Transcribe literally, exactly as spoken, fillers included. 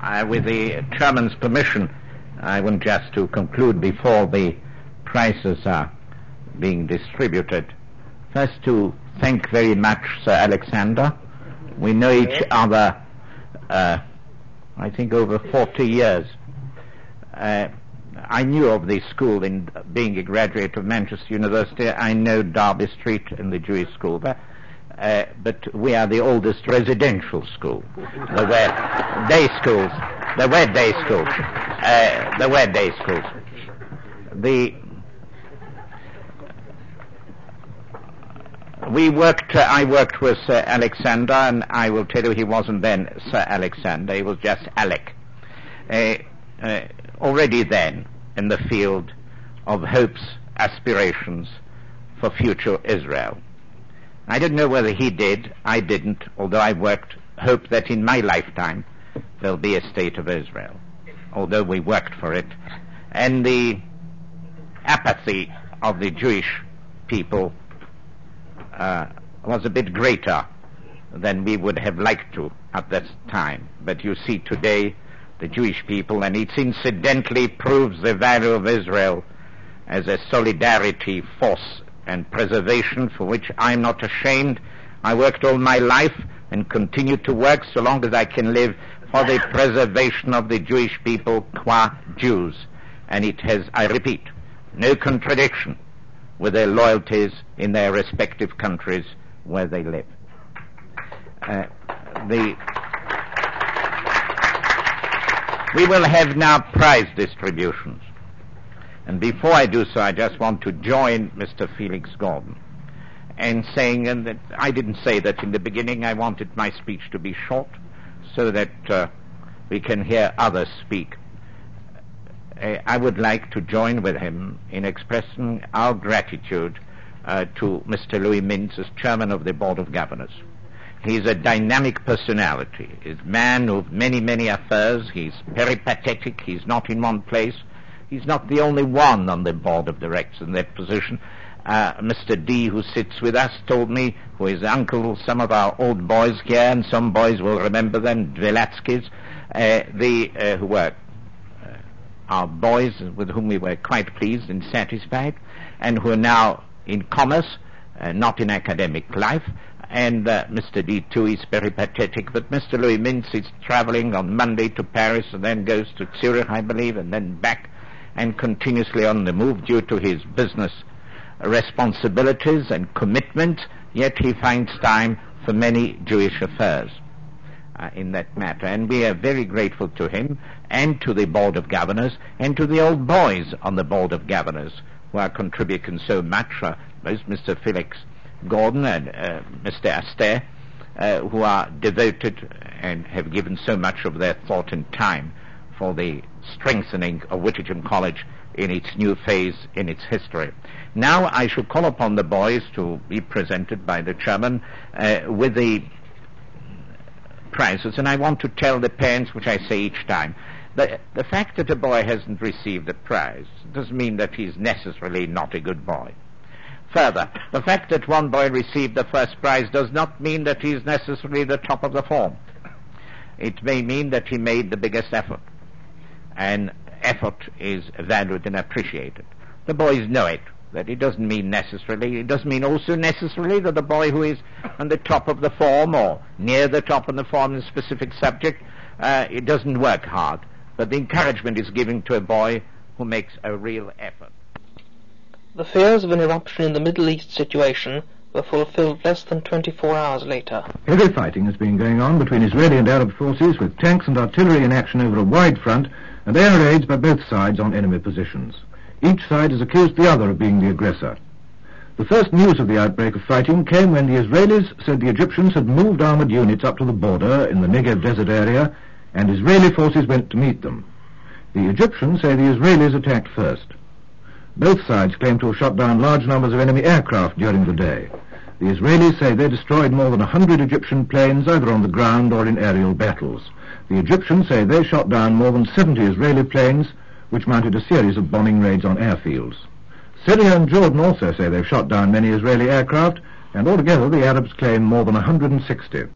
Uh, with the chairman's permission, I want just to conclude before the prizes are being distributed. First, to thank very much Sir Alexander. We know each other, uh, I think, over forty years. Uh, I knew of the school in being a graduate of Manchester University. I know Derby Street and the Jewish school there. Uh, but we are the oldest residential school. There were day schools. There were day schools. Uh, there were day schools. The we worked. Uh, I worked with Sir Alexander, and I will tell you, he wasn't then Sir Alexander. He was just Alec. Uh, uh, already then, in the field of hopes, aspirations for future Israel. I don't know whether he did, I didn't, although I worked, hope that in my lifetime there'll be a state of Israel, although we worked for it. And the apathy of the Jewish people uh, was a bit greater than we would have liked to at that time. But you see today the Jewish people, and it incidentally proves the value of Israel as a solidarity force and preservation, for which I'm not ashamed. I worked all my life and continue to work so long as I can live for the preservation of the Jewish people qua Jews. And it has, I repeat, no contradiction with their loyalties in their respective countries where they live. Uh, the we will have now prize distributions. And before I do so, I just want to join Mister Felix Gordon in saying, and that I didn't say that in the beginning, I wanted my speech to be short so that uh, we can hear others speak. Uh, I would like to join with him in expressing our gratitude uh, to Mister Louis Mintz as chairman of the Board of Governors. He's a dynamic personality. He's a man of many, many affairs. He's peripatetic. He's not in one place. He's not the only one on the board of directors in that position. Uh, Mister D, who sits with us, told me, who is uncle of some of our old boys here, and some boys will remember them, Dvelatskis, uh, the, uh, who were uh, our boys with whom we were quite pleased and satisfied, and who are now in commerce, uh, not in academic life. And uh, Mister D, too, is peripatetic, but Mister Louis Mintz is traveling on Monday to Paris and then goes to Zurich, I believe, and then back, and continuously on the move due to his business responsibilities and commitment, yet he finds time for many Jewish affairs uh, in that matter. And we are very grateful to him and to the Board of Governors and to the old boys on the Board of Governors who are contributing so much, uh, both Mister Felix Gordon and uh, Mister Astaire, uh, who are devoted and have given so much of their thought and time for the strengthening of Whittingham College in its new phase in its history. Now I shall call upon the boys to be presented by the chairman uh, with the prizes, and I want to tell the parents, which I say each time, that the fact that a boy hasn't received a prize doesn't mean that he's necessarily not a good boy. Further, the fact that one boy received the first prize does not mean that he is necessarily the top of the form. It may mean that he made the biggest effort, and effort is valued and appreciated. The boys know it, that it doesn't mean necessarily, it doesn't mean also necessarily that the boy who is on the top of the form or near the top of the form in a specific subject, uh, it doesn't work hard, but the encouragement is given to a boy who makes a real effort. The fears of an eruption in the Middle East situation were fulfilled less than twenty-four hours later. Heavy fighting has been going on between Israeli and Arab forces, with tanks and artillery in action over a wide front, and air raids by both sides on enemy positions. Each side has accused the other of being the aggressor. The first news of the outbreak of fighting came when the Israelis said the Egyptians had moved armored units up to the border in the Negev desert area, and Israeli forces went to meet them. The Egyptians say the Israelis attacked first. Both sides claim to have shot down large numbers of enemy aircraft during the day. The Israelis say they destroyed more than a hundred Egyptian planes either on the ground or in aerial battles. The Egyptians say they shot down more than seventy Israeli planes, which mounted a series of bombing raids on airfields. Syria and Jordan also say they've shot down many Israeli aircraft, and altogether the Arabs claim more than one hundred sixty.